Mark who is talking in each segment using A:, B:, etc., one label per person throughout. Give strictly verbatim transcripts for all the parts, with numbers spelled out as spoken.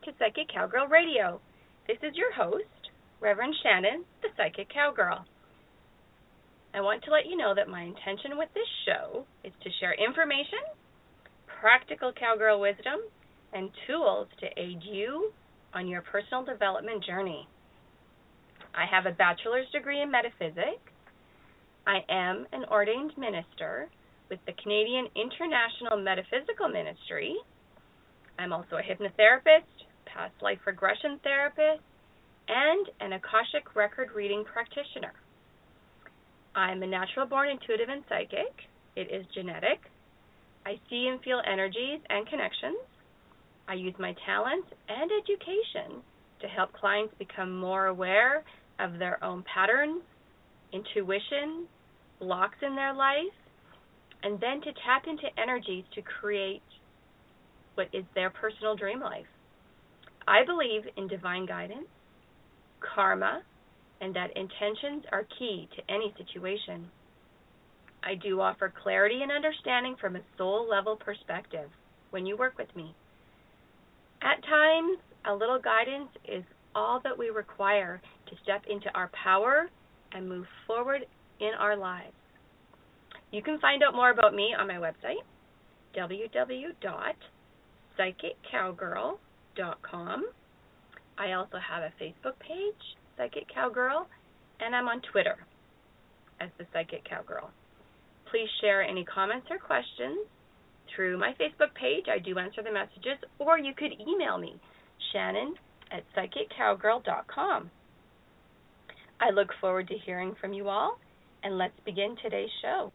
A: to Psychic Cowgirl Radio. This is your host, Reverend Shannon, the Psychic Cowgirl. I want to let you know that my intention with this show is to share information, practical cowgirl wisdom, and tools to aid you on your personal development journey. I have a bachelor's degree in metaphysics. I am an ordained minister with the Canadian International Metaphysical Ministry. I'm also a hypnotherapist, past life regression therapist, and an Akashic record reading practitioner. I'm a natural-born intuitive and psychic. It is genetic. I see and feel energies and connections. I use my talents and education to help clients become more aware of their own patterns, intuition, blocks in their life, and then to tap into energies to create what is their personal dream life. I believe in divine guidance, karma, and that intentions are key to any situation. I do offer clarity and understanding from a soul-level perspective when you work with me. At times, a little guidance is all that we require to step into our power and move forward in our lives. You can find out more about me on my website, w w w dot psychic cowgirl dot com. I also have a Facebook page, Psychic Cowgirl, and I'm on Twitter as the Psychic Cowgirl. Please share any comments or questions through my Facebook page. I do answer the messages, or you could email me, Shannon at psychic cowgirl dot com. I look forward to hearing from you all, and let's begin today's show.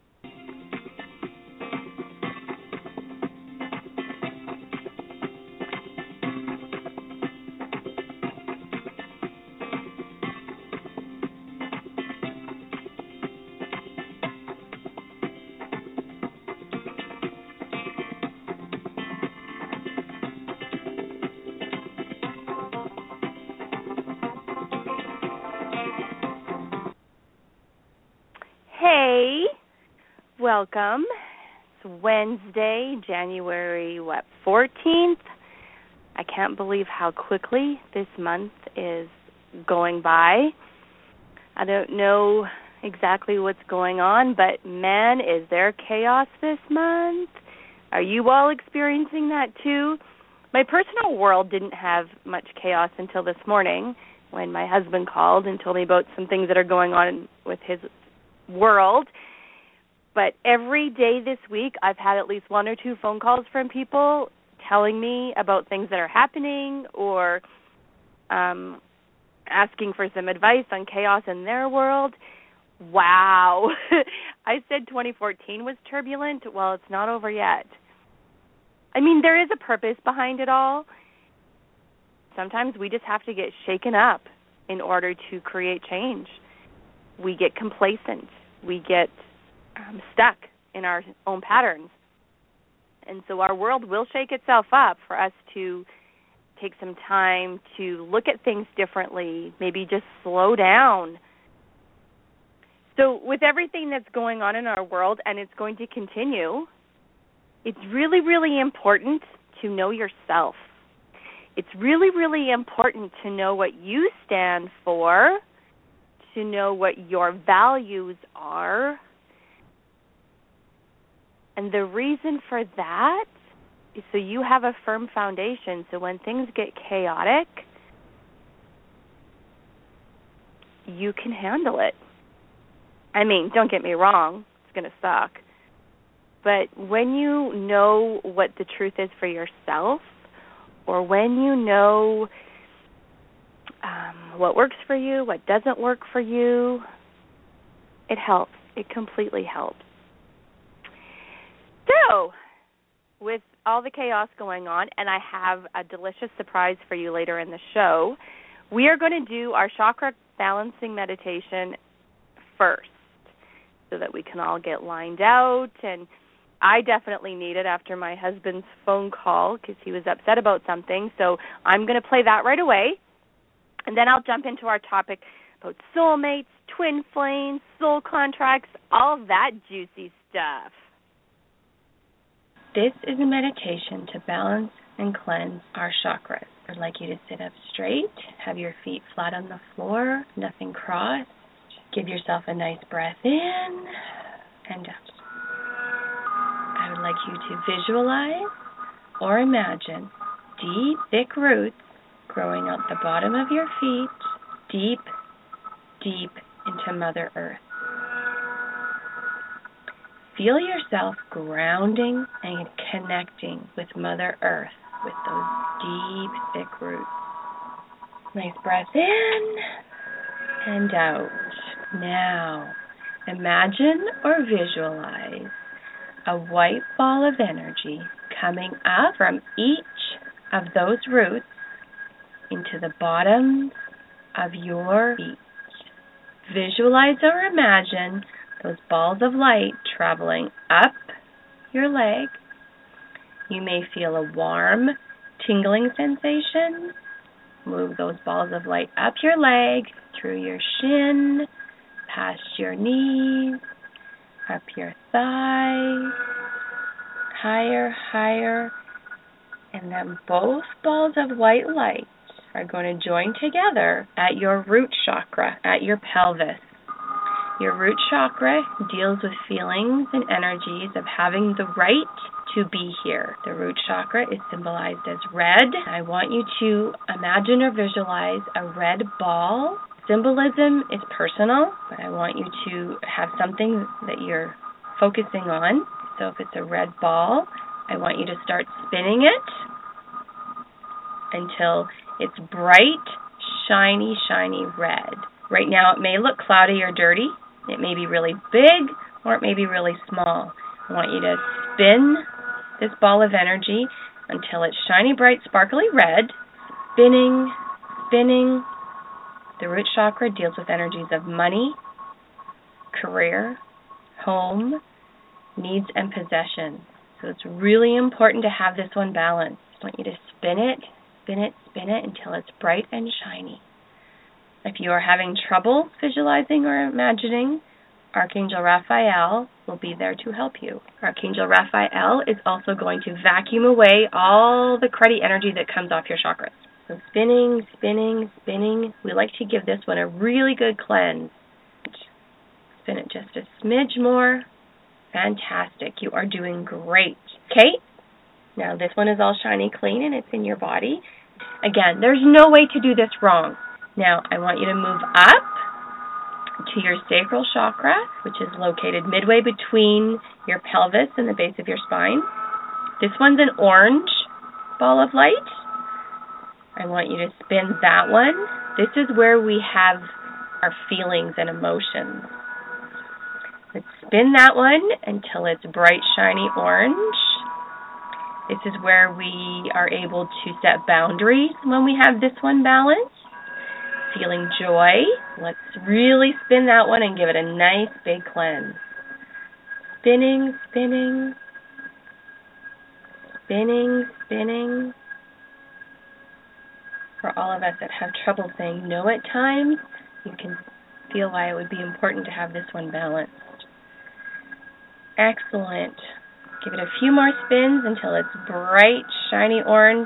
A: Hey, welcome. It's Wednesday, January, what, fourteenth? I can't believe how quickly this month is going by. I don't know exactly what's going on, but man, is there chaos this month. Are you all experiencing that too? My personal world didn't have much chaos until this morning when my husband called and told me about some things that are going on with his world. But every day this week I've had at least one or two phone calls from people telling me about things that are happening or um, asking for some advice on chaos in their world. Wow. I said twenty fourteen was turbulent. Well, it's not over yet. I mean, there is a purpose behind it all. Sometimes we just have to get shaken up in order to create change. We get complacent. We get um, stuck in our own patterns. And so our world will shake itself up for us to take some time to look at things differently, maybe just slow down. So with everything that's going on in our world, and it's going to continue, it's really, really important to know yourself. It's really, really important to know what you stand for, to know what your values are. And the reason for that is so you have a firm foundation, so when things get chaotic, you can handle it. I mean, don't get me wrong, it's going to suck. But when you know what the truth is for yourself, or when you know Um, what works for you, what doesn't work for you, it helps. It completely helps. So, with all the chaos going on, and I have a delicious surprise for you later in the show, we are going to do our chakra balancing meditation first so that we can all get lined out. And I definitely need it after my husband's phone call because he was upset about something. So I'm going to play that right away. And then I'll jump into our topic about soulmates, twin flames, soul contracts, all that juicy stuff. This is a meditation to balance and cleanse our chakras. I'd like you to sit up straight, have your feet flat on the floor, nothing crossed. Give yourself a nice breath in and out. I would like you to visualize or imagine deep, thick roots growing out the bottom of your feet, deep, deep into Mother Earth. Feel yourself grounding and connecting with Mother Earth with those deep, thick roots. Nice breath in and out. Now, imagine or visualize a white ball of energy coming up from each of those roots into the bottom of your feet. Visualize or imagine those balls of light traveling up your leg. You may feel a warm, tingling sensation. Move those balls of light up your leg, through your shin, past your knees, up your thighs, higher, higher. And then both balls of white light are going to join together at your root chakra, at your pelvis. Your root chakra deals with feelings and energies of having the right to be here. The root chakra is symbolized as red. I want you to imagine or visualize a red ball. Symbolism is personal, but I want you to have something that you're focusing on. So if it's a red ball, I want you to start spinning it until it's bright, shiny, shiny red. Right now it may look cloudy or dirty. It may be really big or it may be really small. I want you to spin this ball of energy until it's shiny, bright, sparkly red, spinning, spinning. The root chakra deals with energies of money, career, home, needs, and possessions. So it's really important to have this one balanced. I want you to spin it, spin it, spin it until it's bright and shiny. If you are having trouble visualizing or imagining, Archangel Raphael will be there to help you. Archangel Raphael is also going to vacuum away all the cruddy energy that comes off your chakras. So spinning, spinning, spinning. We like to give this one a really good cleanse. Spin it just a smidge more. Fantastic. You are doing great. Okay? Now this one is all shiny clean and it's in your body. Again, there's no way to do this wrong. Now, I want you to move up to your sacral chakra, which is located midway between your pelvis and the base of your spine. This one's an orange ball of light. I want you to spin that one. This is where we have our feelings and emotions. Let's spin that one until it's bright, shiny orange. This is where we are able to set boundaries when we have this one balanced. Feeling joy. Let's really spin that one and give it a nice big cleanse. Spinning, spinning, spinning, spinning. For all of us that have trouble saying no at times, you can feel why it would be important to have this one balanced. Excellent. Give it a few more spins until it's bright, shiny orange.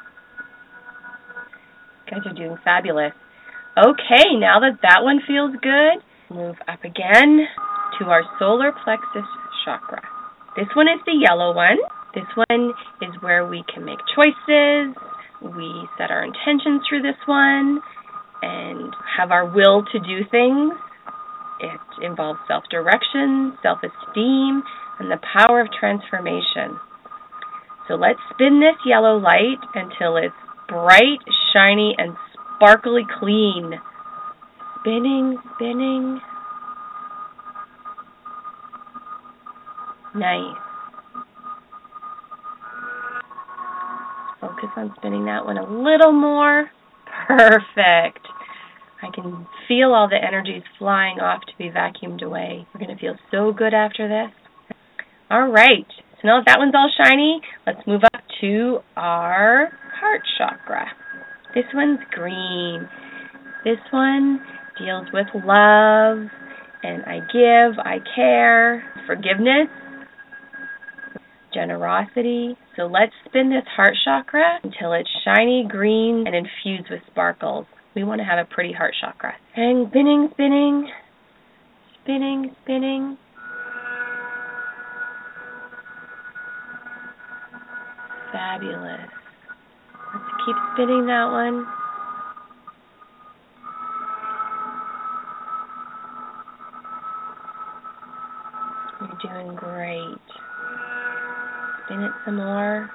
A: You guys are doing fabulous. Okay, now that that one feels good, move up again to our solar plexus chakra. This one is the yellow one. This one is where we can make choices. We set our intentions through this one and have our will to do things. It involves self-direction, self-esteem, and the power of transformation. So let's spin this yellow light until it's bright, shiny, and sparkly clean. Spinning, spinning. Nice. Focus on spinning that one a little more. Perfect. I can feel all the energies flying off to be vacuumed away. We're going to feel so good after this. All right. So now that that one's all shiny, let's move up to our heart chakra. This one's green. This one deals with love and I give, I care, forgiveness. generosity. So let's spin this heart chakra until it's shiny, green, and infused with sparkles. We want to have a pretty heart chakra. And spinning, spinning, spinning, spinning. Fabulous. Let's keep spinning that one. You're doing great. Spin it some more.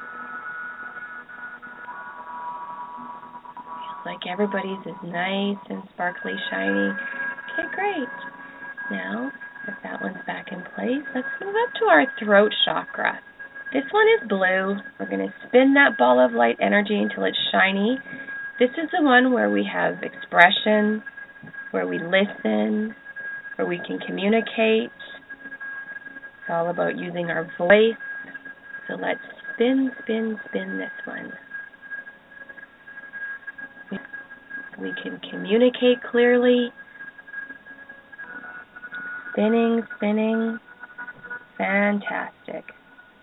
A: Feels like everybody's is nice and sparkly, shiny. Okay, great. Now, if that one's back in place, let's move up to our throat chakra. This one is blue. We're going to spin that ball of light energy until it's shiny. This is the one where we have expression, where we listen, where we can communicate. It's all about using our voice. So let's spin, spin, spin this one. We, we can communicate clearly. Spinning, spinning. Fantastic.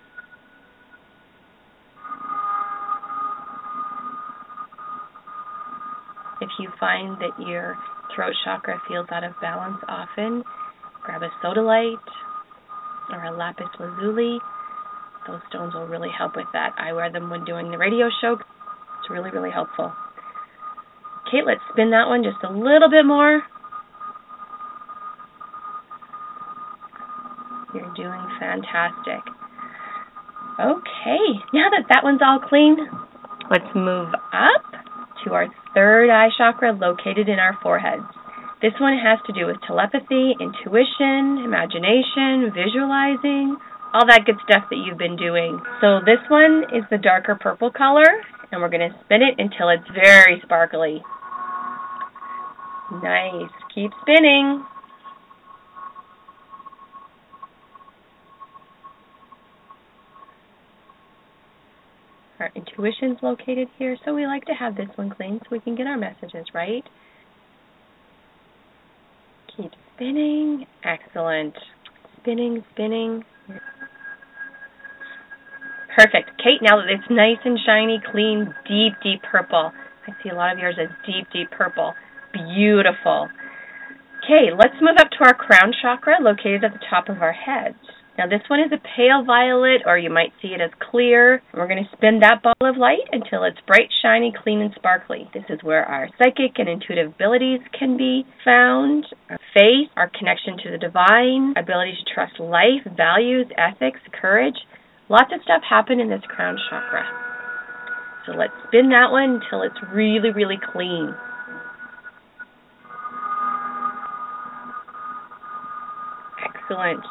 A: If you find that your throat chakra feels out of balance often, grab a sodalite or a lapis lazuli. Those stones will really help with that. I wear them when doing the radio show. It's really, really helpful. Okay, let's spin that one just a little bit more. You're doing fantastic. Okay, now that that one's all clean, let's move up to our third eye chakra located in our foreheads. This one has to do with telepathy, intuition, imagination, visualizing, all that good stuff that you've been doing. So this one is the darker purple color, and we're going to spin it until it's very sparkly. Nice. Keep spinning. Our intuition's located here, so we like to have this one clean so we can get our messages right. Keep spinning. Excellent. Spinning, spinning. Perfect. Kate, now that it's nice and shiny, clean, deep, deep purple. I see a lot of yours as deep, deep purple. Beautiful. Okay, let's move up to our crown chakra located at the top of our head. Now this one is a pale violet, or you might see it as clear. We're going to spin that ball of light until it's bright, shiny, clean, and sparkly. This is where our psychic and intuitive abilities can be found. Our faith, our connection to the divine, ability to trust life, values, ethics, courage. Lots of stuff happen in this crown chakra. So let's spin that one until it's really, really clean. Excellent.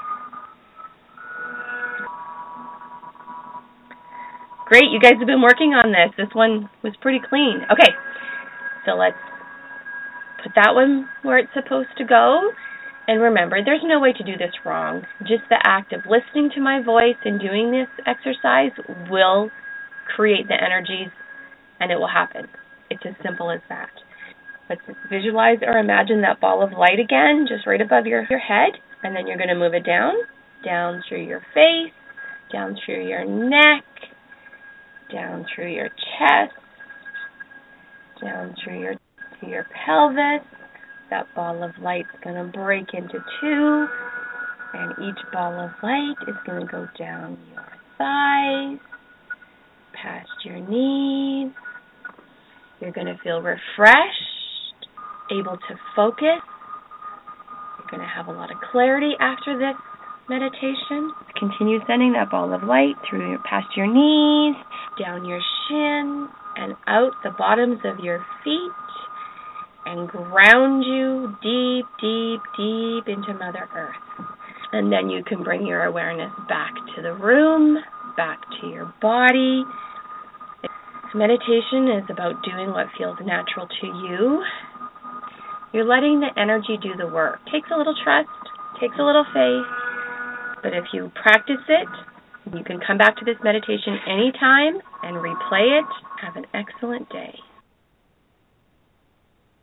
A: Great, you guys have been working on this. This one was pretty clean. Okay, so let's put that one where it's supposed to go. And remember, there's no way to do this wrong. Just the act of listening to my voice and doing this exercise will create the energies, and it will happen. It's as simple as that. Let's visualize or imagine that ball of light again, just right above your, your head, and then you're going to move it down, down through your face, down through your neck, down through your chest, down through your, to your pelvis. That ball of light is going to break into two, and each ball of light is going to go down your thighs, past your knees. You're going to feel refreshed, able to focus. You're going to have a lot of clarity after this meditation. Continue sending that ball of light through your, past your knees, down your shin, and out the bottoms of your feet, and ground you deep, deep, deep into Mother Earth. And then you can bring your awareness back to the room, back to your body. Meditation is about doing what feels natural to you. You're letting the energy do the work. Takes a little trust, takes a little faith, but if you practice it, you can come back to this meditation anytime and replay it. Have an excellent day.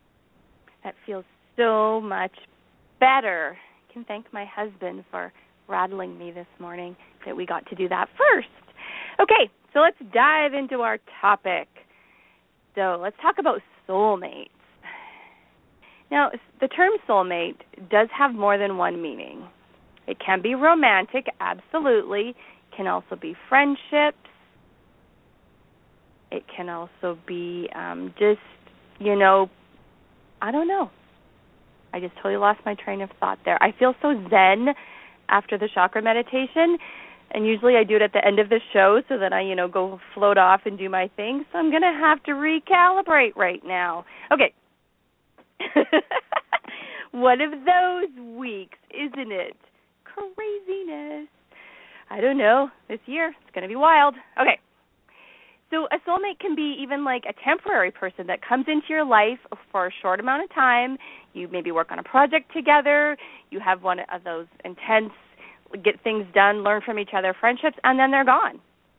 A: That feels so much better. I can thank my husband for
B: rattling me this morning that we got to do that first. Okay, so let's dive into our topic. So let's talk about soulmates. Now, the term soulmate does have more than one meaning. It can be romantic, absolutely. It can also be friendships. It can also be um, just, you know, I don't know. I just totally lost my train of thought there. I feel so zen after the chakra meditation, and usually I do it at the end of the show so that I, you know, go float off and do my thing. So I'm going to have to recalibrate right now. Okay. One of those weeks, isn't it? Craziness. I don't know. This year, it's going to be wild. Okay. So a soulmate can be even like a temporary person that comes into your life for a short amount of time. You maybe work on a project together. You have one of those intense, get things done, learn from each other friendships, and then they're gone.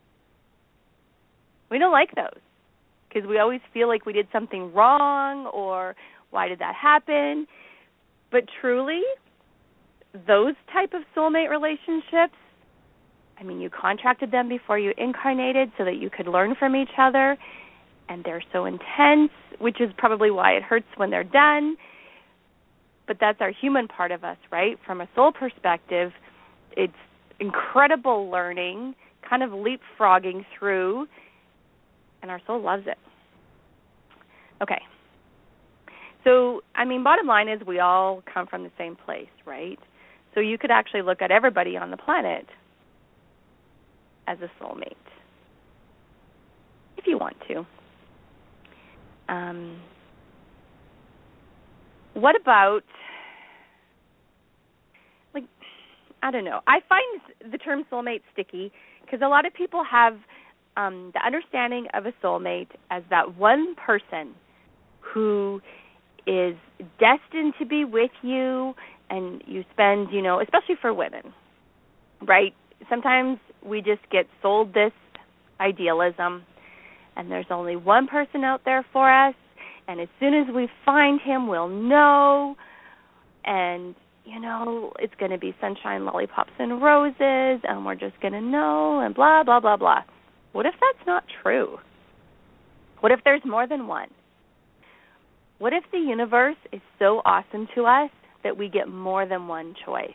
B: We don't like those because we always feel like we did something wrong or why did that happen? But truly, those type of soulmate relationships, I mean, you contracted them before you incarnated so that you could learn from each other, and they're so intense, which is probably why it hurts when they're done. But that's our human part of us, right? From a soul perspective, it's incredible learning, kind of leapfrogging through, and our soul loves it. Okay. So, I mean, bottom line is we all come from the same place, right? So you could actually look at everybody on the planet as a soulmate, if you want to. Um, what about, like, I don't know. I find the term soulmate sticky because a lot of people have um, the understanding of a soulmate as that one person who is destined to be with you, and you spend, you know, especially for women, right? Sometimes we just get sold this idealism, and there's only one person out there for us, and as soon as we find him, we'll know, and, you know, it's going to be sunshine, lollipops, and roses, and we're just going to know, and blah, blah, blah, blah. What if that's not true? What if there's more than one? What if the universe is so awesome to us that we get more than one choice?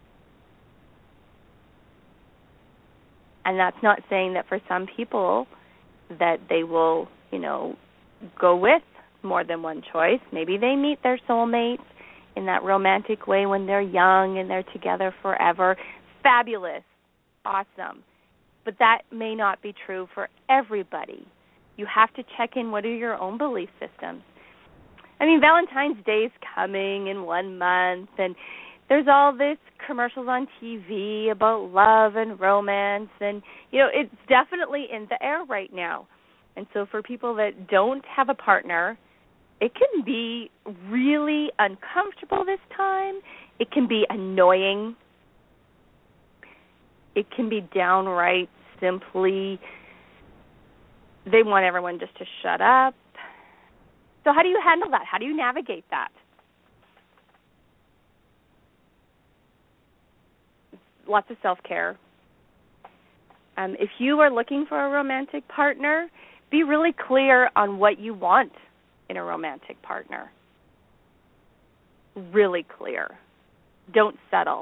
B: And that's not saying that for some people that they will, you know, go with more than one choice. Maybe they meet their soulmate in that romantic way when they're young and they're together forever. Fabulous. Awesome. But that may not be true for everybody. You have to check in what are your own belief systems. I mean, Valentine's Day is coming in one month, and there's all this commercials on T V about love and romance, and, you know, it's definitely in the air right now. And so for people that don't have a partner, it can be really uncomfortable this time. It can be annoying. It can be downright simply they want everyone just to shut up. So how do you handle that? How do you navigate that? Lots of self-care. Um, if you are looking for a romantic partner, be really clear on what you want in a romantic partner. Really clear. Don't settle.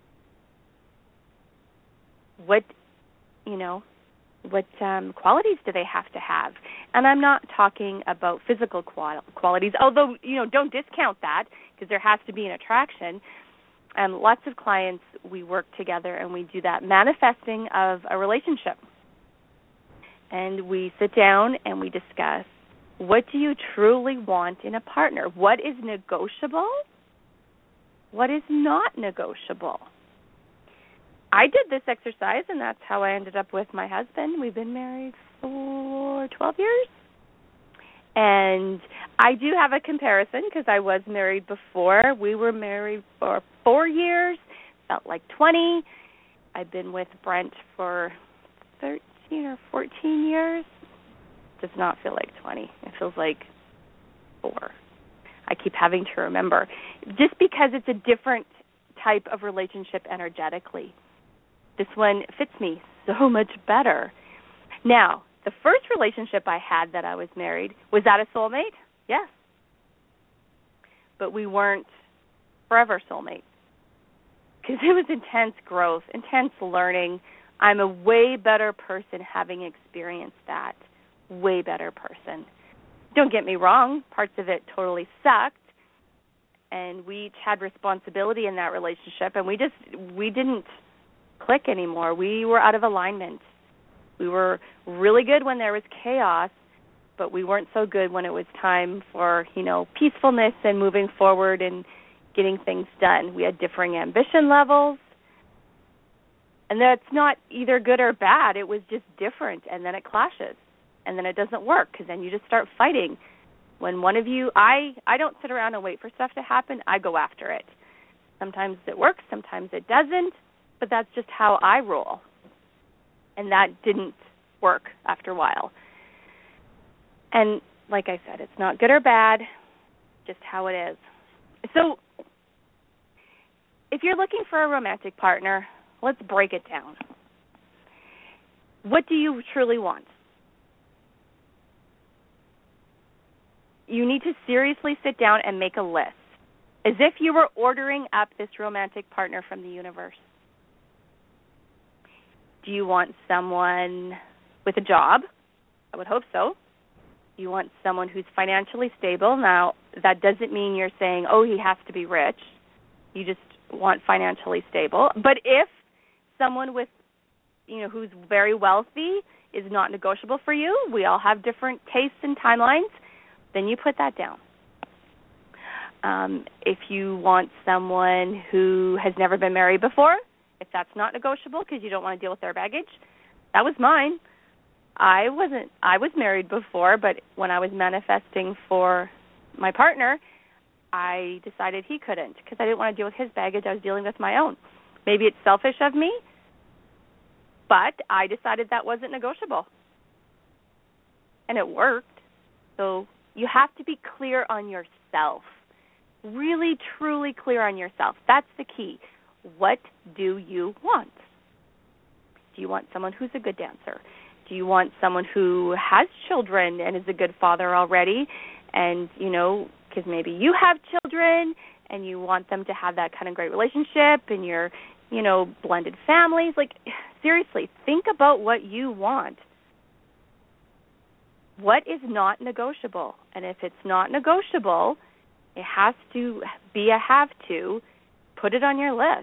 B: What, you know, what um, qualities do they have to have? And I'm not talking about physical qual- qualities, although, you know, don't discount that because there has to be an attraction. Um, lots of clients, we work together and we do that manifesting of a relationship. And we sit down and we discuss, what do you truly want in a partner? What is negotiable? What is not negotiable? I did this exercise, and that's how I ended up with my husband. We've been married for twelve years. And I do have a comparison because I was married before. We were married for four years, felt like twenty. I've been with Brent for thirteen or fourteen years. Does not feel like twenty. It feels like four. I keep having to remember. Just because it's a different type of relationship energetically. This one fits me so much better. Now, the first relationship I had that I was married, was that a soulmate? Yes. But we weren't forever soulmates because it was intense growth, intense learning. I'm a way better person having experienced that, way better person. Don't get me wrong, parts of it totally sucked, and we each had responsibility in that relationship, and we just, we didn't click anymore. We were out of alignment. We were really good when there was chaos, but we weren't so good when it was time for, you know, peacefulness and moving forward and getting things done. We had differing ambition levels, and that's not either good or bad. It was just different, and then it clashes, and then it doesn't work because then you just start fighting. When one of you, I, I don't sit around and wait for stuff to happen. I go after it. Sometimes it works, sometimes it doesn't, but that's just how I roll. And that didn't work after a while. And like I said, it's not good or bad, just how it is. So if you're looking for a romantic partner, let's break it down. What do you truly want? You need to seriously sit down and make a list, as if you were ordering up this romantic partner from the universe. Do you want someone with a job? I would hope so. Do you want someone who's financially stable? Now, that doesn't mean you're saying, oh, he has to be rich. You just want financially stable. But if someone with, you know, who's very wealthy is not negotiable for you, we all have different tastes and timelines, then you put that down. Um, if you want someone who has never been married before, if that's not negotiable because you don't want to deal with their baggage, that was mine. I wasn't, I was married before, but when I was manifesting for my partner, I decided he couldn't because I didn't want to deal with his baggage. I was dealing with my own. Maybe it's selfish of me, but I decided that wasn't negotiable. And it worked. So you have to be clear on yourself. Really, truly clear on yourself. That's the key. What do you want? Do you want someone who's a good dancer? Do you want someone who has children and is a good father already? And, you know, because maybe you have children and you want them to have that kind of great relationship and your, you know, blended families. Like, seriously, think about what you want. What is not negotiable? And if it's not negotiable, it has to be a have to. Put it on your list.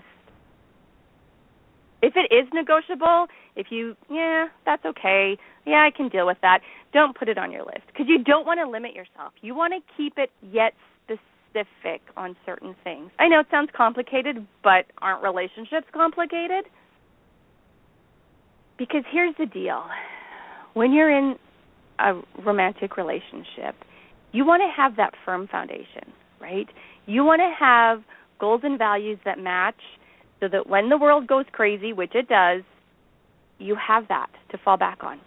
B: If it is negotiable, if you, yeah, that's okay. Yeah, I can deal with that. Don't put it on your list because you don't want to limit yourself. You want to keep it yet specific on certain things. I know it sounds complicated, but aren't relationships complicated? Because here's the deal. When you're in a romantic relationship, you want to have that firm foundation, right? You want to have goals and values that match so that when the world goes crazy, which it does, you have that to fall back on.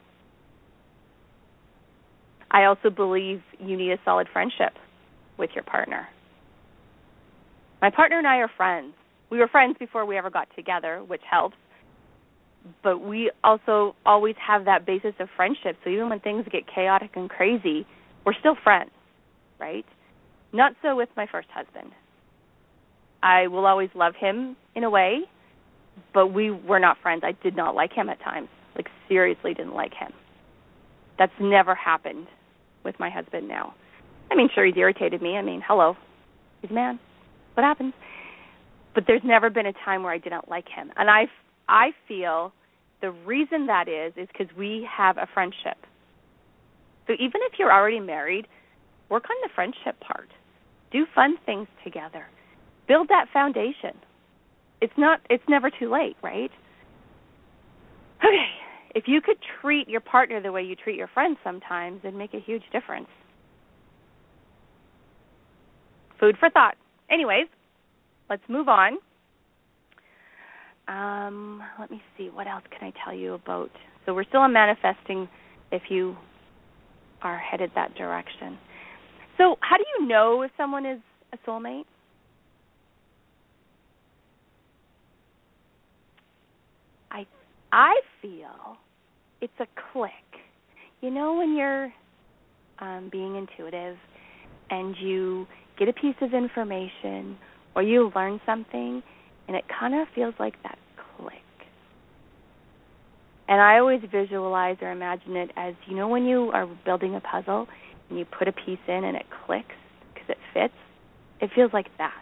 B: I also believe you need a solid friendship with your partner. My partner and I are friends. We were friends before we ever got together, which helps. But we also always have that basis of friendship. So even when things get chaotic and crazy, we're still friends, right? Not so with my first husband. I will always love him in a way, but we were not friends. I did not like him at times. Like, seriously didn't like him. That's never happened with my husband now. I mean, sure, he's irritated me. I mean, hello. He's a man. What happens? But there's never been a time where I didn't like him. And I, I feel the reason that is is because we have a friendship. So even if you're already married, work on the friendship part. Do fun things together. Build that foundation. It's not. It's never too late, right? Okay. If you could treat your partner the way you treat your friends sometimes, it'd make a huge difference. Food for thought. Anyways, let's move on. Um, let me see. What else can I tell you about? So we're still on manifesting if you are headed that direction. So how do you know if someone is a soulmate? I I feel it's a click. You know when you're um, being intuitive and you get a piece of information or you learn something and it kind of feels like that click. And I always visualize or imagine it as, you know, when you are building a puzzle and you put a piece in and it clicks because it fits, it feels like that.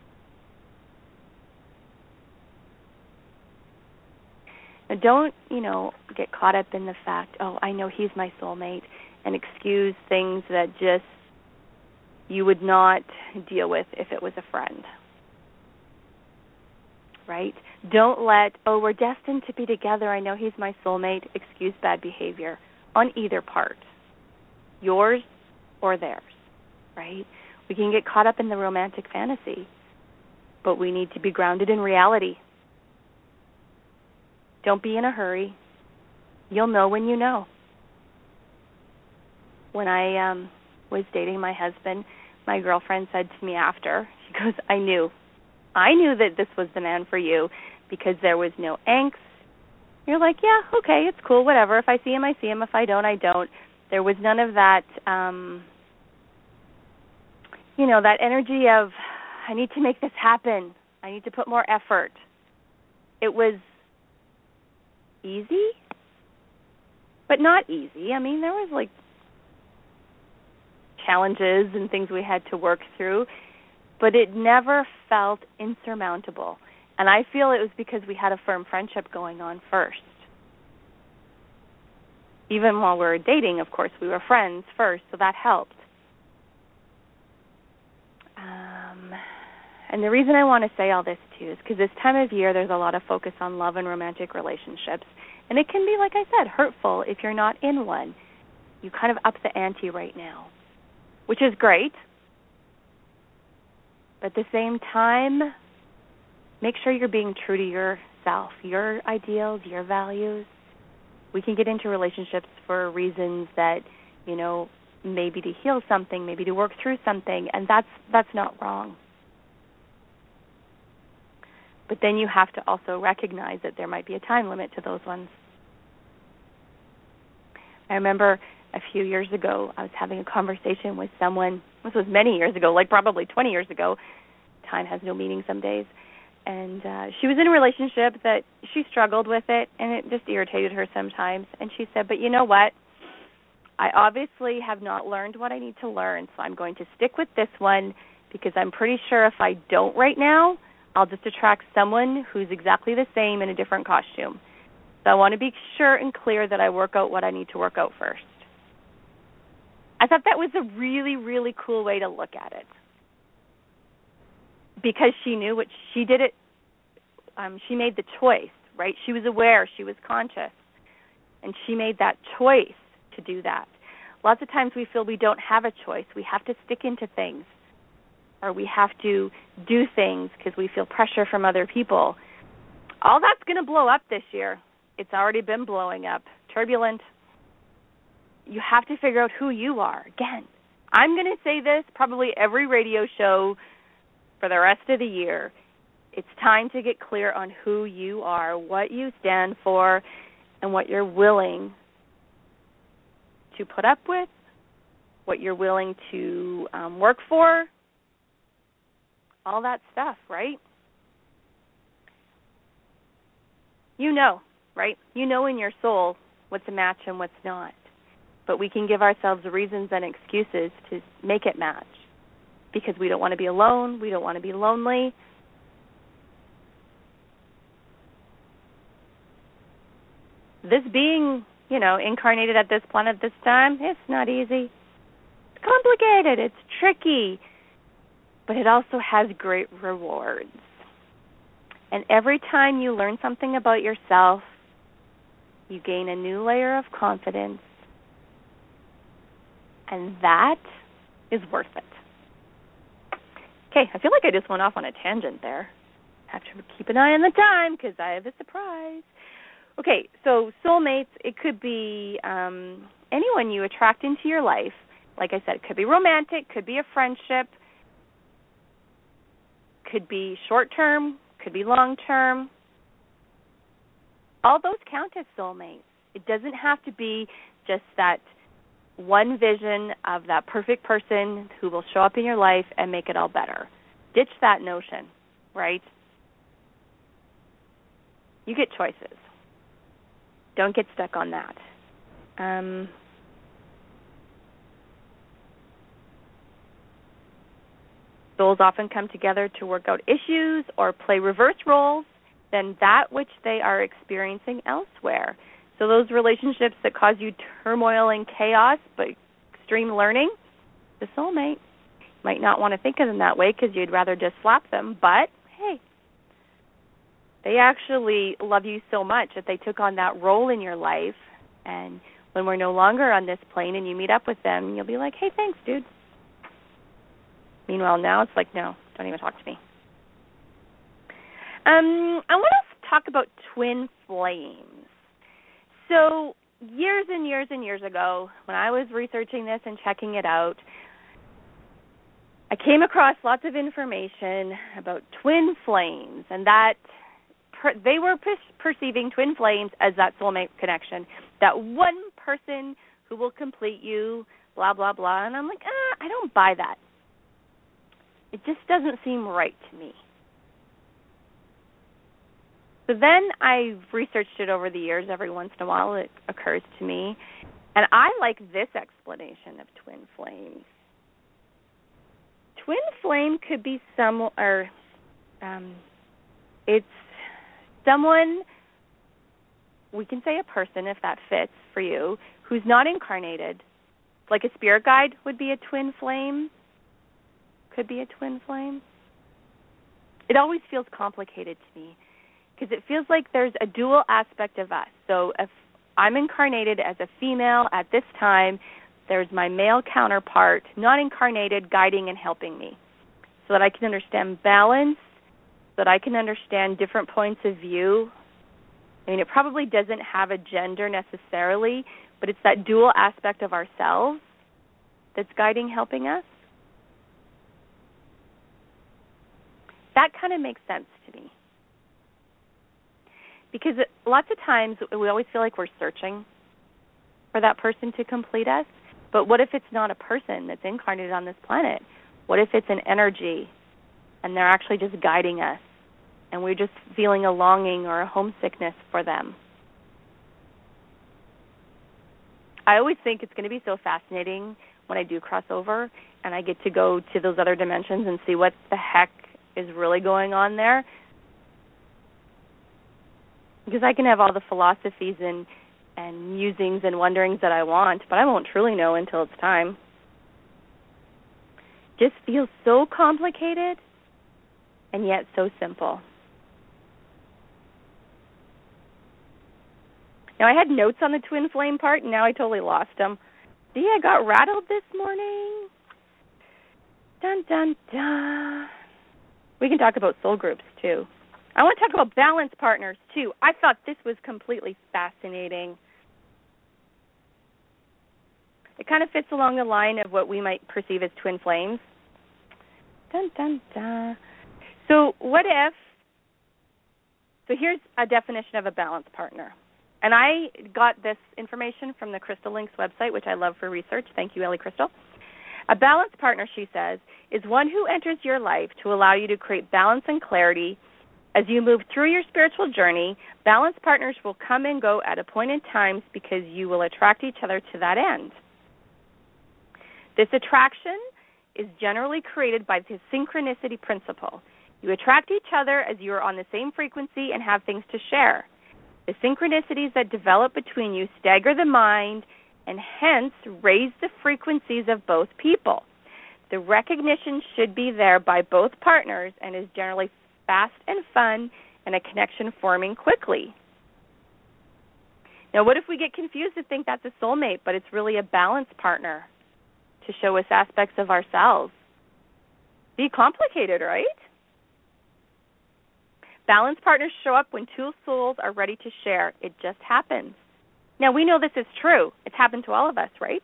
B: Now don't, you know, get caught up in the fact, oh, I know he's my soulmate, and excuse things that just you would not deal with if it was a friend. Right? Don't let, oh, we're destined to be together, I know he's my soulmate, excuse bad behavior on either part, yours or theirs, right? We can get caught up in the romantic fantasy, but we need to be grounded in reality. Don't be in a hurry. You'll know when you know. When I um, was dating my husband, my girlfriend said to me after, she goes, I knew. I knew that this was the man for you because there was no angst. You're like, yeah, okay, it's cool, whatever. If I see him, I see him. If I don't, I don't. There was none of that, um, you know, that energy of, I need to make this happen. I need to put more effort. It was easy, but not easy. I mean, there was, like, challenges and things we had to work through, but it never felt insurmountable. And I feel it was because we had a firm friendship going on first. Even while we were dating, of course, we were friends first, so that helped. Um, and the reason I want to say all this, too, is because this time of year there's a lot of focus on love and romantic relationships. And it can be, like I said, hurtful if you're not in one. You kind of up the ante right now, which is great. But at the same time, make sure you're being true to yourself, your ideals, your values. We can get into relationships for reasons that, you know, maybe to heal something, maybe to work through something, and that's that's not wrong. But then you have to also recognize that there might be a time limit to those ones. I remember a few years ago, I was having a conversation with someone. This was many years ago, like probably twenty years ago. Time has no meaning some days. And uh, she was in a relationship that she struggled with it, and it just irritated her sometimes. And she said, but you know what? I obviously have not learned what I need to learn, so I'm going to stick with this one because I'm pretty sure if I don't right now, I'll just attract someone who's exactly the same in a different costume. So I want to be sure and clear that I work out what I need to work out first. I thought that was a really, really cool way to look at it. Because she knew what she did it, um, she made the choice, right? She was aware, she was conscious, and she made that choice to do that. Lots of times we feel we don't have a choice. We have to stick into things, or we have to do things because we feel pressure from other people. All that's going to blow up this year. It's already been blowing up. Turbulent. You have to figure out who you are. Again, I'm going to say this probably every radio show for the rest of the year. It's time to get clear on who you are, what you stand for, and what you're willing to put up with, what you're willing to um, work for, all that stuff, right? You know, right? You know in your soul what's a match and what's not. But we can give ourselves reasons and excuses to make it match. Because we don't want to be alone, we don't want to be lonely. This being, you know, incarnated at this planet this time, it's not easy. It's complicated, it's tricky, but it also has great rewards. And every time you learn something about yourself, you gain a new layer of confidence, and that is worth it. Okay, I feel like I just went off on a tangent there. I have to keep an eye on the time because I have a surprise. Okay, so soulmates, it could be um, anyone you attract into your life. Like I said, it could be romantic, could be a friendship, could be short-term, could be long-term. All those count as soulmates. It doesn't have to be just that one vision of that perfect person who will show up in your life and make it all better. Ditch that notion, right? You get choices. Don't get stuck on that. Um, souls often come together to work out issues or play reverse roles than that which they are experiencing elsewhere. So those relationships that cause you turmoil and chaos but extreme learning, the soulmate. Might not want to think of them that way because you'd rather just slap them, but hey, they actually love you so much that they took on that role in your life, and when we're no longer on this plane and you meet up with them, you'll be like, hey, thanks, dude. Meanwhile, now it's like, no, don't even talk to me. Um, I want to talk about twin flames. So years and years and years ago, when I was researching this and checking it out, I came across lots of information about twin flames, and that per, they were per- perceiving twin flames as that soulmate connection, that one person who will complete you, blah, blah, blah. And I'm like, ah, I don't buy that. It just doesn't seem right to me. So then I researched it over the years. Every once in a while it occurs to me. And I like this explanation of twin flames. Twin flame could be some, or um, it's someone, we can say a person if that fits for you, who's not incarnated. Like a spirit guide would be a twin flame. Could be a twin flame. It always feels complicated to me because it feels like there's a dual aspect of us. So if I'm incarnated as a female at this time, there's my male counterpart, not incarnated, guiding and helping me so that I can understand balance, so that I can understand different points of view. I mean, it probably doesn't have a gender necessarily, but it's that dual aspect of ourselves that's guiding, helping us. That kind of makes sense to me. Because lots of times we always feel like we're searching for that person to complete us. But what if it's not a person that's incarnated on this planet? What if it's an energy and they're actually just guiding us and we're just feeling a longing or a homesickness for them? I always think it's going to be so fascinating when I do cross over and I get to go to those other dimensions and see what the heck is really going on there. Because I can have all the philosophies and and musings and wonderings that I want, but I won't truly know until it's time. Just feels so complicated and yet so simple. Now, I had notes on the twin flame part, and now I totally lost them. See, I got rattled this morning. Dun, dun, dun. We can talk about soul groups, too. I want to talk about balance partners, too. I thought this was completely fascinating. It kind of fits along the line of what we might perceive as twin flames. Dun, dun, dun. So what if, so here's a definition of a balance partner. And I got this information from the Crystal Links website, which I love for research. Thank you, Ellie Crystal. A balance partner, she says, is one who enters your life to allow you to create balance and clarity. As you move through your spiritual journey, balance partners will come and go at appointed times because you will attract each other to that end. This attraction is generally created by the synchronicity principle. You attract each other as you are on the same frequency and have things to share. The synchronicities that develop between you stagger the mind and hence raise the frequencies of both people. The recognition should be there by both partners and is generally fast and fun and a connection forming quickly. Now, what if we get confused and think that's a soulmate, but it's really a balance partner to show us aspects of ourselves? Be complicated, right? Balance partners show up when two souls are ready to share. It just happens. Now, we know this is true. It's happened to all of us, right?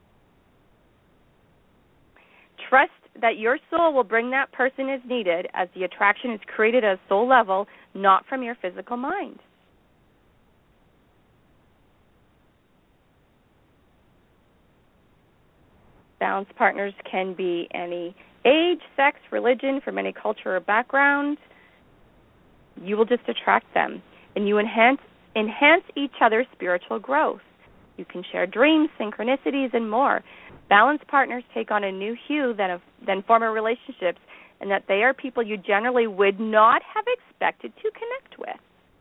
B: Trust that your soul will bring that person as needed, as the attraction is created at a soul level, not from your physical mind. Balance partners can be any age, sex, religion, from any culture or background. You will just attract them, and you enhance enhance each other's spiritual growth. You can share dreams, synchronicities, and more. Balance partners take on a new hue than, a, than former relationships, and that they are people you generally would not have expected to connect with.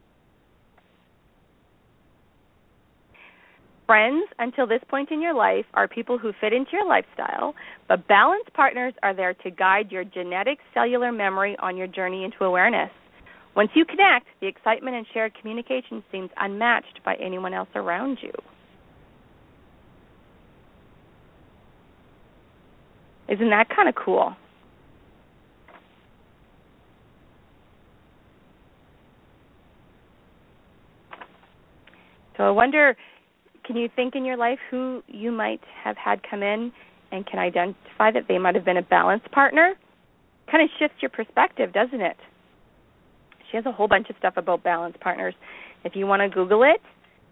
B: Friends, until this point in your life, are people who fit into your lifestyle, but balance partners are there to guide your genetic cellular memory on your journey into awareness. Once you connect, the excitement and shared communication seems unmatched by anyone else around you. Isn't that kind of cool? So I wonder, can you think in your life who you might have had come in and can identify that they might have been a balance partner? Kind of shifts your perspective, doesn't it? She has a whole bunch of stuff about balance partners. If you want to Google it,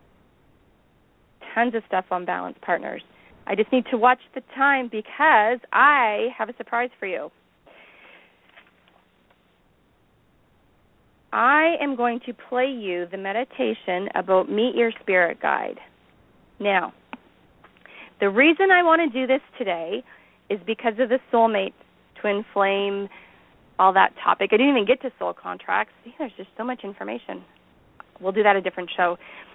B: tons of stuff on balance partners. I just need to watch the time because I have a surprise for you. I am going to play you the meditation about Meet Your Spirit Guide. Now, the reason I want to do this today is because of the soulmate, twin flame, all that topic. I didn't even get to soul contracts. See, there's just so much information. We'll do that a different show.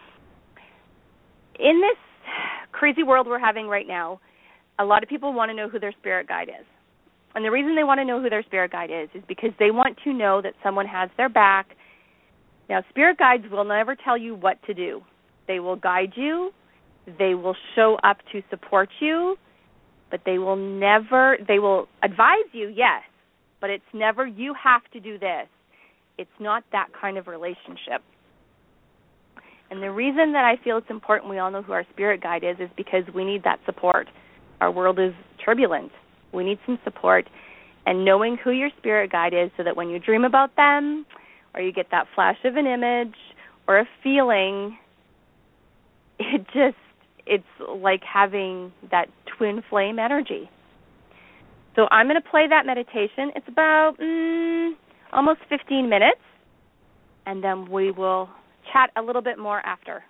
B: In this crazy world we're having right now, a lot of people want to know who their spirit guide is. And the reason they want to know who their spirit guide is is because they want to know that someone has their back. Now, spirit guides will never tell you what to do. They will guide you. They will show up to support you, but they will never, they will advise you, yes, but it's never you have to do this. It's not that kind of relationship. And the reason that I feel it's important we all know who our spirit guide is is because we need that support. Our world is turbulent. We need some support. And knowing who your spirit guide is so that when you dream about them or you get that flash of an image or a feeling, it just, it's like having that twin flame energy. So I'm going to play that meditation. It's about mm, almost fifteen minutes, and then we will chat a little bit more after.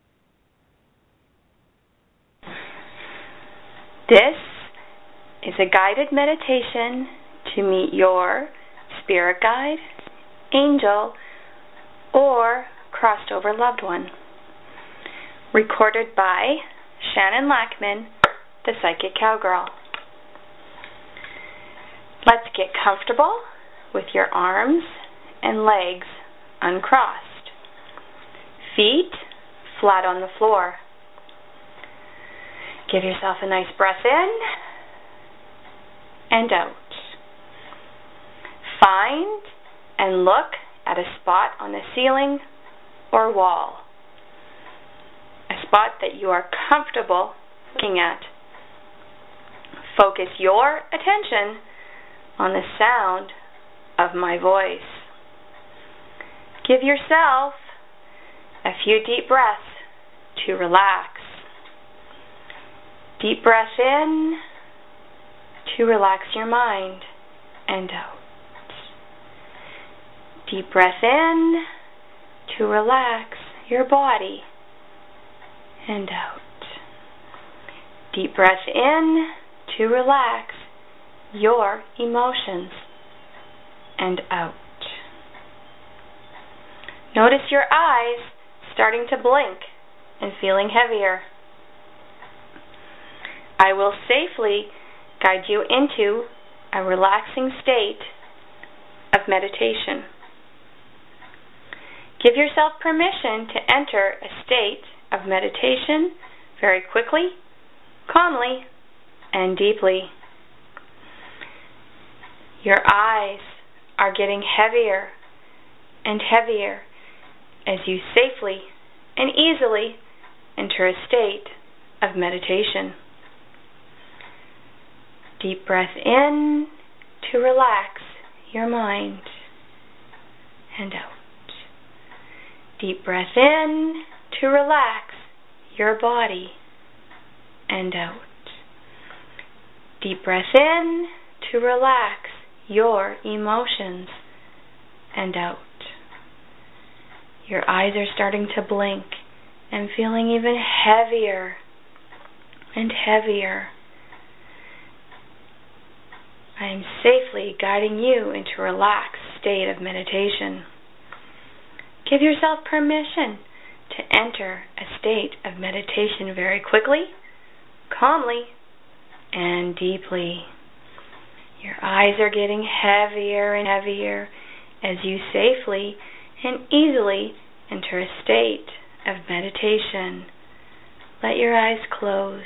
C: This is a guided meditation to meet your spirit guide, angel, or crossed over loved one. Recorded by Shannon Lackman, the Psychic Cowgirl. Let's get comfortable with your arms and legs uncrossed. Feet flat on the floor. Give yourself a nice breath in and out. Find and look at a spot on the ceiling or wall. A spot that you are comfortable looking at. Focus your attention on the sound of my voice. Give yourself a few deep breaths to relax. Deep breath in to relax your mind and out. Deep breath in to relax your body and out. Deep breath in to relax your emotions and out. Notice your eyes starting to blink and feeling heavier. I will safely guide you into a relaxing state of meditation. Give yourself permission to enter a state of meditation very quickly, calmly, and deeply. Your eyes are getting heavier and heavier as you safely and easily enter a state of meditation. Deep breath in to relax your mind and out. Deep breath in to relax your body and out. Deep breath in to relax your emotions and out. Your eyes are starting to blink and feeling even heavier and heavier. I am safely guiding you into a relaxed state of meditation. Give yourself permission to enter a state of meditation very quickly, calmly, and deeply. Your eyes are getting heavier and heavier as you safely and easily enter a state of meditation. Let your eyes close.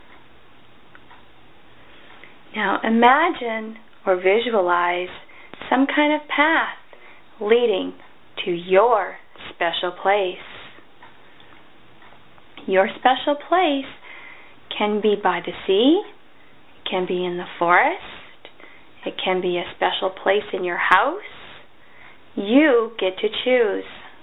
C: Now imagine or visualize some kind of path leading to your special place. Your special place can be by the sea, it can be in the forest, it can be a special place in your house. You get to choose.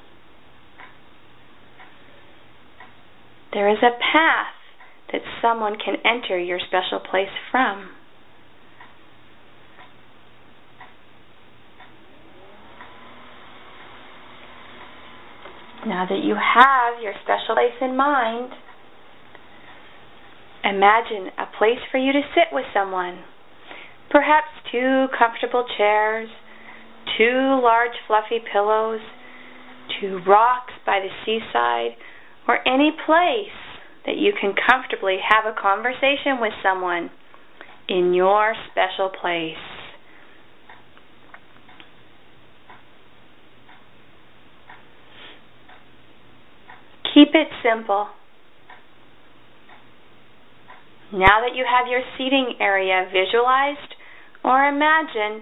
C: There is a path that someone can enter your special place from. Now that you have your special place in mind, imagine a place for you to sit with someone. Perhaps two comfortable chairs, two large fluffy pillows, two rocks by the seaside, or any place that you can comfortably have a conversation with someone in your special place. Keep it simple. Now that you have your seating area visualized or imagined,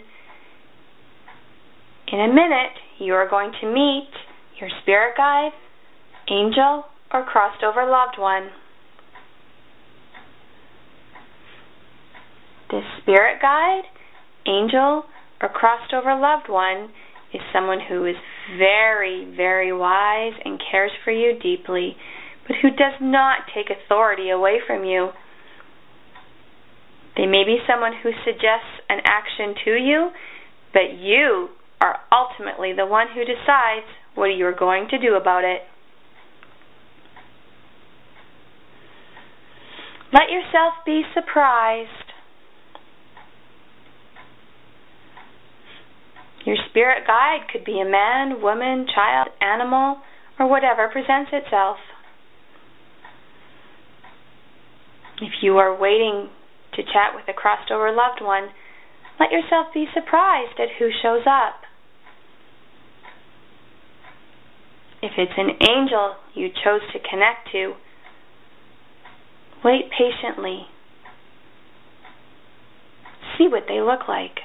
C: in a minute you are going to meet your spirit guide, angel, or crossed over loved one. This spirit guide, angel, or crossed over loved one is someone who is very, very wise and cares for you deeply, but who does not take authority away from you. They may be someone who suggests an action to you, but you are ultimately the one who decides what you are going to do about it. Let yourself be surprised. Your spirit guide could be a man, woman, child, animal, or whatever presents itself. If you are waiting to chat with a crossed over loved one, let yourself be surprised at who shows up. If it's an angel you chose to connect to, wait patiently. See what they look like.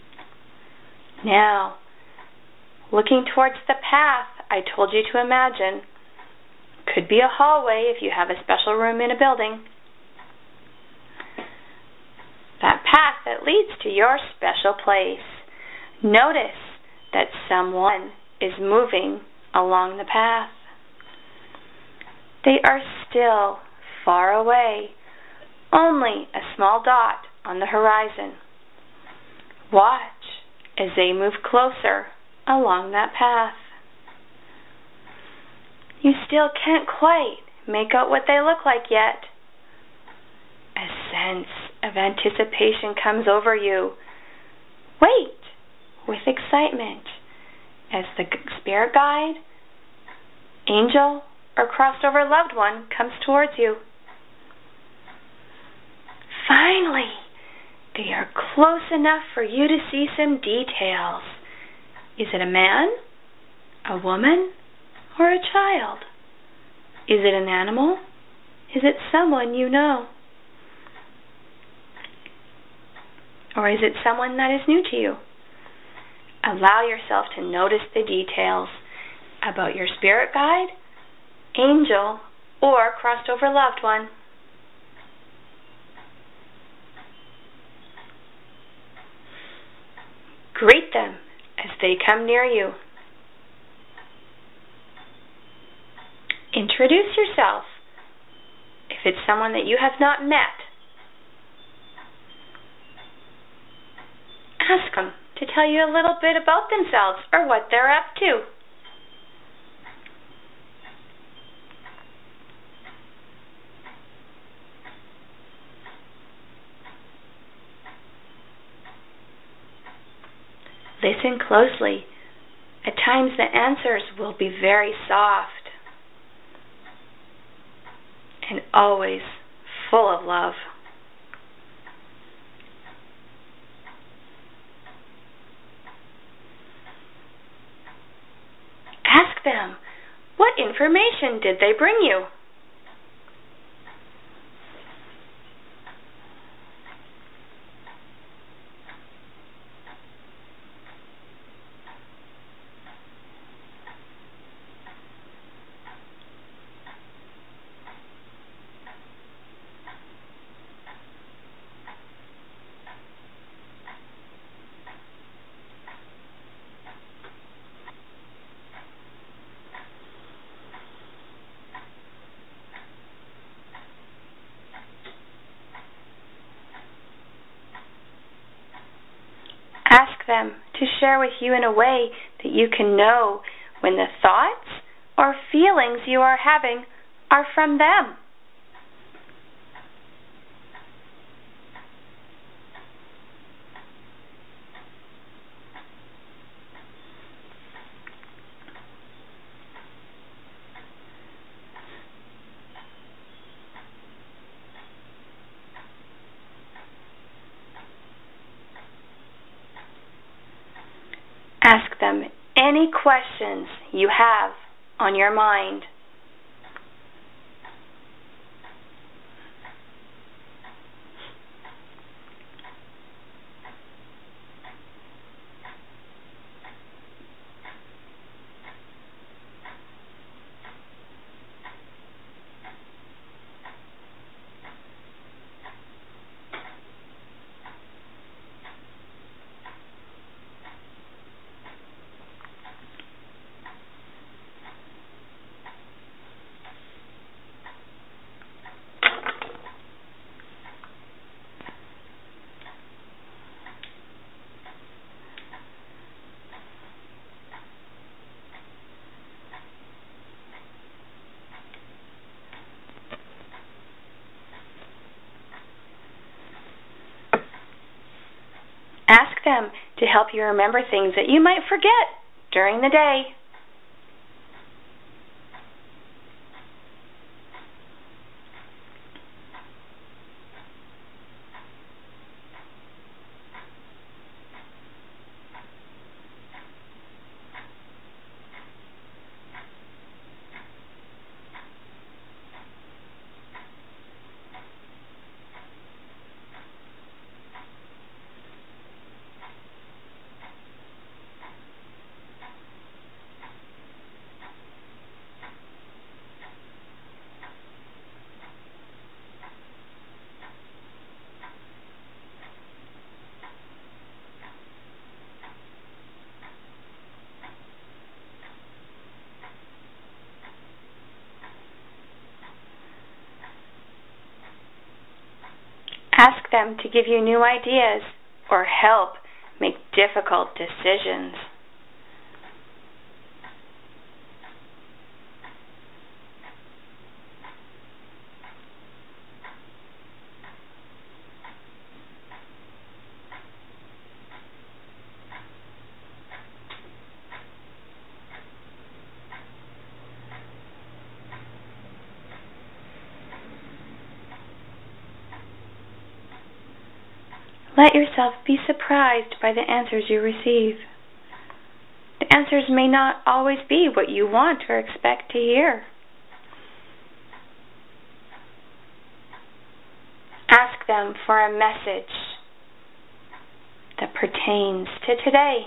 C: Now, looking towards the path I told you to imagine, could be a hallway if you have a special room in a building. That path that leads to your special place. Notice that someone is moving along the path. They are still far away, only a small dot on the horizon. Watch as they move closer along that path. You still can't quite make out what they look like yet. A sense of anticipation comes over you. Wait with excitement as the spirit guide, angel, or crossed over loved one comes towards you. Finally, they are close enough for you to see some details. Is it a man, a woman, or a child? Is it an animal? Is it someone you know? Or is it someone that is new to you? Allow yourself to notice the details about your spirit guide, angel, or crossed over loved one. Greet them as they come near you. Introduce yourself if it's someone that you have not met. Ask them to tell you a little bit about themselves or what they're up to. Listen closely. At times the answers will be very soft and always full of love. Ask them, what information did they bring you? Ask them to share with you in a way that you can know when the thoughts or feelings you are having are from them. Ask them any questions you have on your mind. Ask them to help you remember things that you might forget during the day. Ask them to give you new ideas or help make difficult decisions. Let yourself be surprised by the answers you receive. The answers may not always be what you want or expect to hear. Ask them for a message that pertains to today.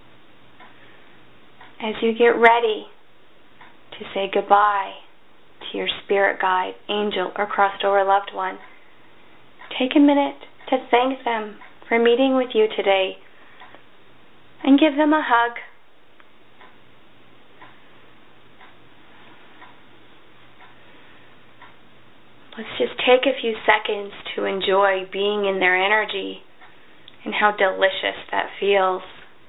C: As you get ready to say goodbye to your spirit guide, angel, or crossed over loved one. Take a minute to thank them for meeting with you today and give them a hug. Let's just take a few seconds to enjoy being in their energy and how delicious that feels.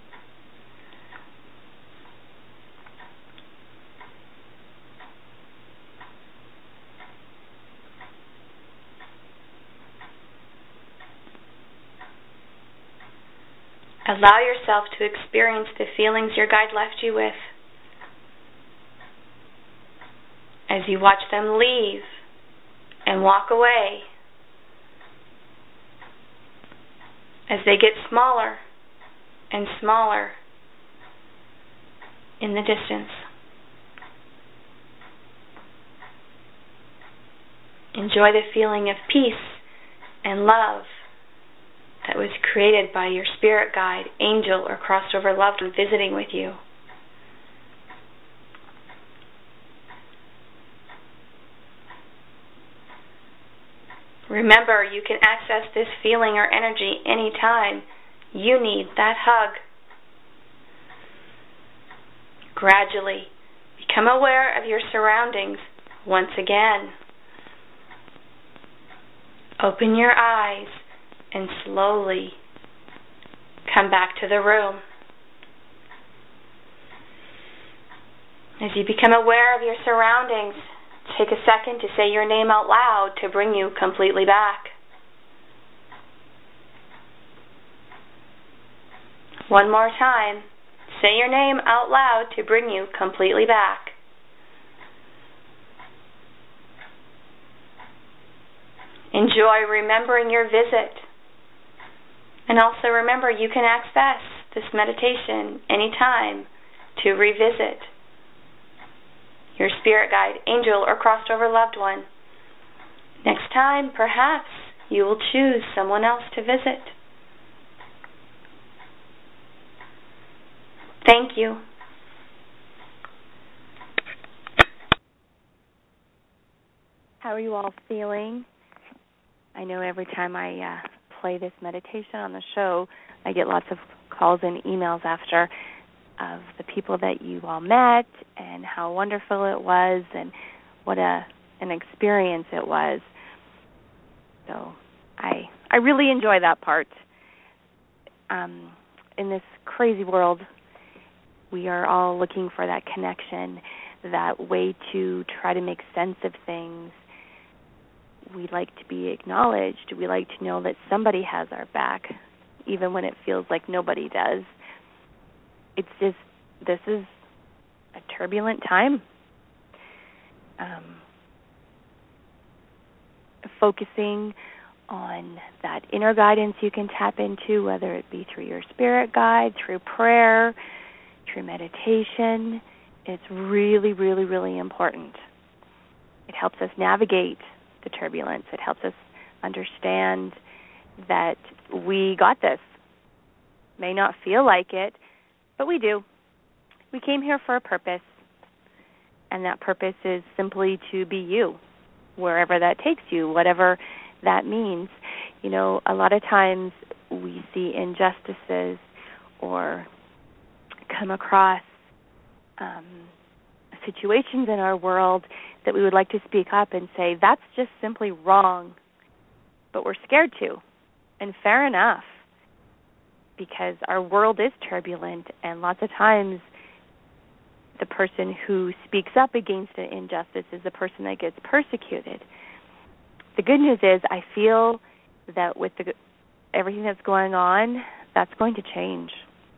C: Allow yourself to experience the feelings your guide left you with as you watch them leave and walk away, as they get smaller and smaller in the distance. Enjoy the feeling of peace and love that was created by your spirit guide, angel, or crossed over loved one visiting with you. Remember, you can access this feeling or energy anytime you need that hug. Gradually, become aware of your surroundings once again. Open your eyes and slowly come back to the room. As you become aware of your surroundings, take a second to say your name out loud to bring you completely back. One more time. Say your name out loud to bring you completely back. Enjoy remembering your visit. And also remember, you can access this meditation anytime to revisit your spirit guide, angel, or crossed over loved one. Next time, perhaps, you will choose someone else to visit. Thank you.
B: How are you all feeling? I know every time I uh, play this meditation on the show, I get lots of calls and emails after of the people that you all met and how wonderful it was and what a an experience it was. So I I really enjoy that part. Um, in this crazy world, we are all looking for that connection, that way to try to make sense of things. We like to be acknowledged. We like to know that somebody has our back, even when it feels like nobody does. It's just, this is a turbulent time. Um, focusing on that inner guidance you can tap into, whether it be through your spirit guide, through prayer, through meditation, it's really, really, really important. It helps us navigate the turbulence. It helps us understand that we got this. May not feel like it, but we do. We came here for a purpose, and that purpose is simply to be you, wherever that takes you, whatever that means. You know, a lot of times we see injustices or come across um, situations in our world that we would like to speak up and say, that's just simply wrong, but we're scared to, and fair enough, because our world is turbulent, and lots of times the person who speaks up against an injustice is the person that gets persecuted. The good news is I feel that with the, everything that's going on, that's going to change.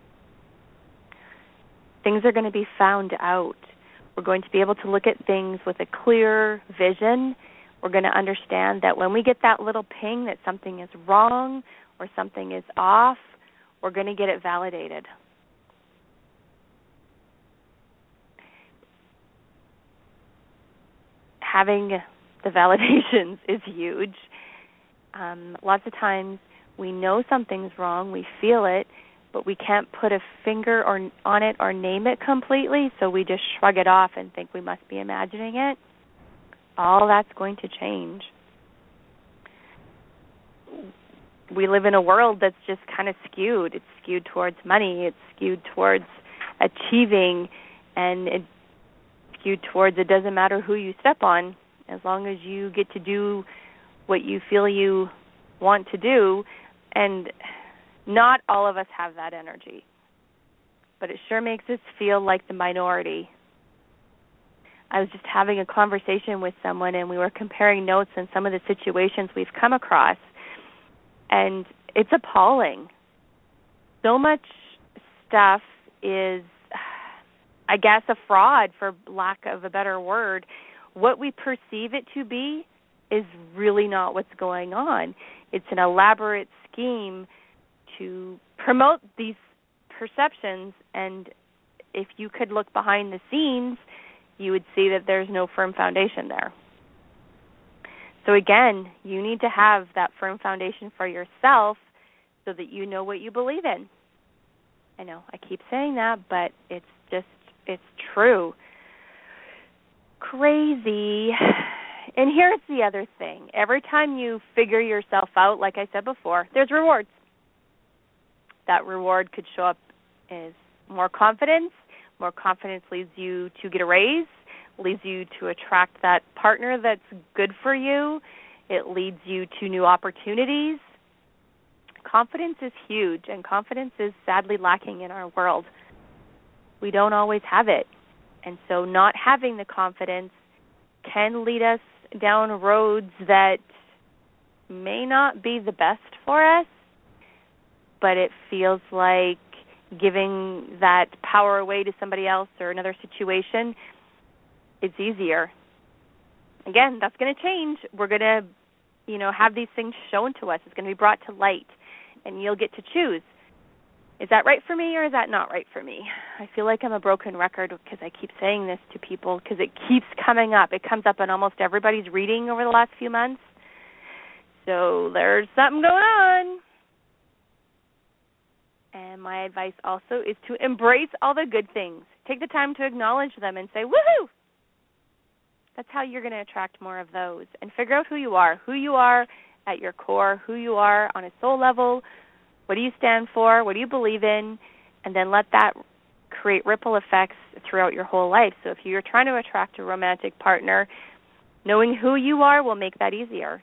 B: Things are going to be found out. We're going to be able to look at things with a clear vision. We're going to understand that when we get that little ping that something is wrong or something is off, we're going to get it validated. Having the validations is huge. Um, lots of times we know something's wrong, we feel it, but we can't put a finger or on it or name it completely, so we just shrug it off and think we must be imagining it. all that's going to change. We live in a world that's just kind of skewed. It's skewed towards money. It's skewed towards achieving, and it's skewed towards it doesn't matter who you step on. As long as you get to do what you feel you want to do, and not all of us have that energy. But it sure makes us feel like the minority. I was just having a conversation with someone, and we were comparing notes on some of the situations we've come across, and it's appalling. So much stuff is, I guess, a fraud, for lack of a better word. What we perceive it to be is really not what's going on. It's an elaborate scheme to promote these perceptions, and if you could look behind the scenes, you would see that there's no firm foundation there. So again, you need to have that firm foundation for yourself so that you know what you believe in. I know, I keep saying that, but it's just, it's true. Crazy. And here's the other thing. Every time you figure yourself out, like I said before, there's rewards. That reward could show up as more confidence. More confidence leads you to get a raise, leads you to attract that partner that's good for you. It leads you to new opportunities. Confidence is huge, and confidence is sadly lacking in our world. We don't always have it. And so not having the confidence can lead us down roads that may not be the best for us, but it feels like giving that power away to somebody else or another situation, it's easier. Again, that's going to change. We're going to, you know, have these things shown to us. It's going to be brought to light, and you'll get to choose. Is that right for me, or is that not right for me? I feel like I'm a broken record because I keep saying this to people because it keeps coming up. It comes up in almost everybody's reading over the last few months. So there's something going on. And my advice also is to embrace all the good things. Take the time to acknowledge them and say, woohoo! That's how you're going to attract more of those. And figure out who you are, who you are at your core, who you are on a soul level. What do you stand for? What do you believe in? And then let that create ripple effects throughout your whole life. So if you're trying to attract a romantic partner, knowing who you are will make that easier.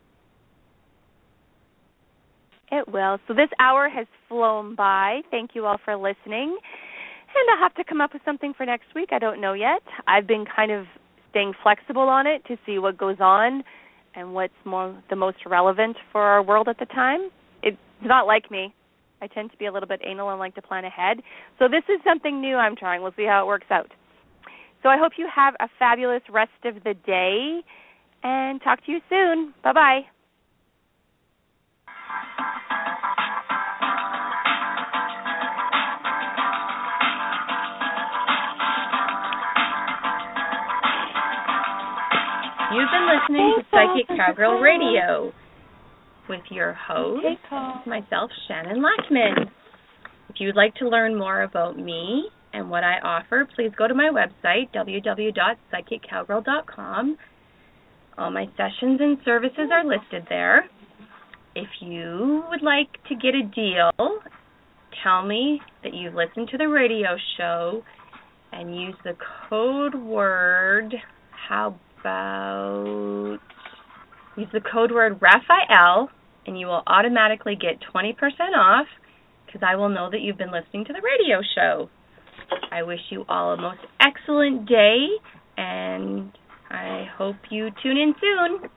B: It will. So this hour has flown by. Thank you all for listening. And I'll have to come up with something for next week. I don't know yet. I've been kind of staying flexible on it to see what goes on and what's more the most relevant for our world at the time. It's not like me. I tend to be a little bit anal and like to plan ahead. So this is something new I'm trying. We'll see how it works out. So I hope you have a fabulous rest of the day, and talk to you soon. Bye-bye.
A: You've been listening to Psychic Cowgirl Radio with your host, myself, Shannon Lackman. If you'd like to learn more about me and what I offer, please go to my website, w w w dot psychic cowgirl dot com. All my sessions and services are listed there. If you would like to get a deal, tell me that you've listened to the radio show and use the code word, how about, use the code word Raphael, and you will automatically get twenty percent off because I will know that you've been listening to the radio show. I wish you all a most excellent day, and I hope you tune in soon.